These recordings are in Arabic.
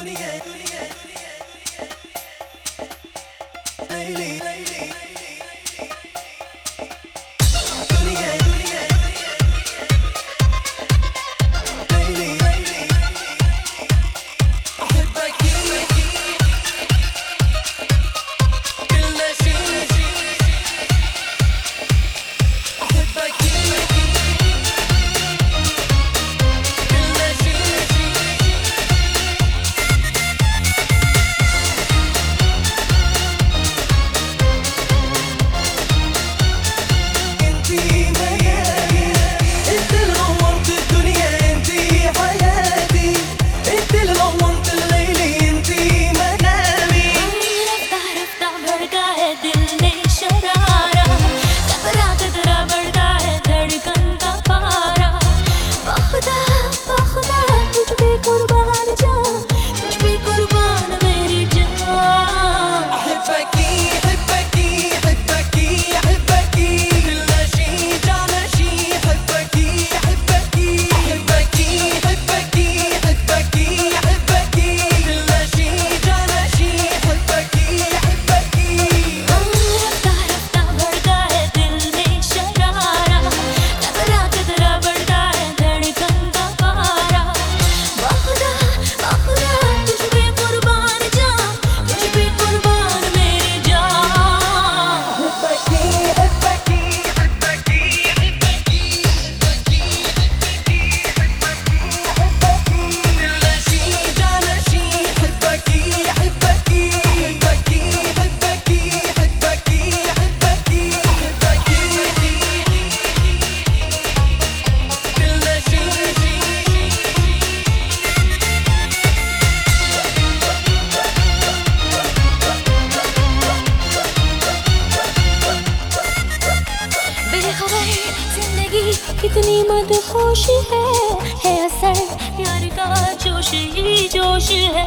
कितनी मदहोशी है असर प्यार का जोश ही जोश है।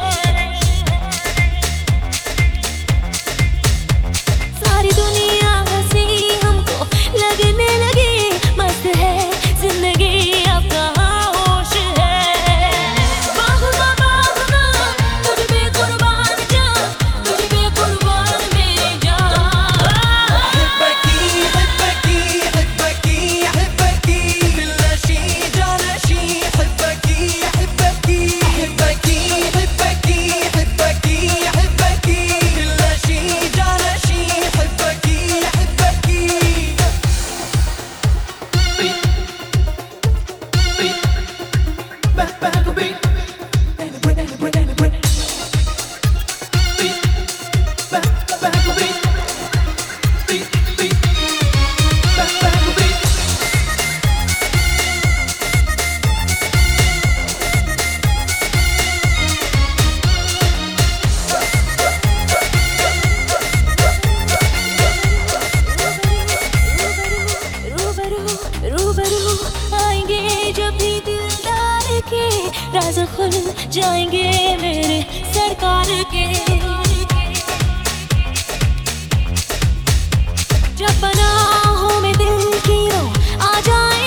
सारी दुनिया हंसी हमको लगने लगी, मस्त है जिंदगी अब कहाँ होश है। बाहुबा बाहुबा तुझ पे कुर्बान जान, तुझ पे कुर्बान मेरी जान। أحبكي أحبكي أحبكي أحبكي كل شيء جانا شيء أحبكي أحبكي أحبكي أحبكي أحبكي أحبكي كل شيء جانا شيء أحبكي أحبكي. Beat beat back back beat and the break and the break and the break. Beat back back beat. Beat, beat, back, back, beat. रूबरू आएंगे जब भी दिलदार के, राज़ खुल जाएंगे मेरे सरकार के। जब पनाहों में दिल की रो आ जाए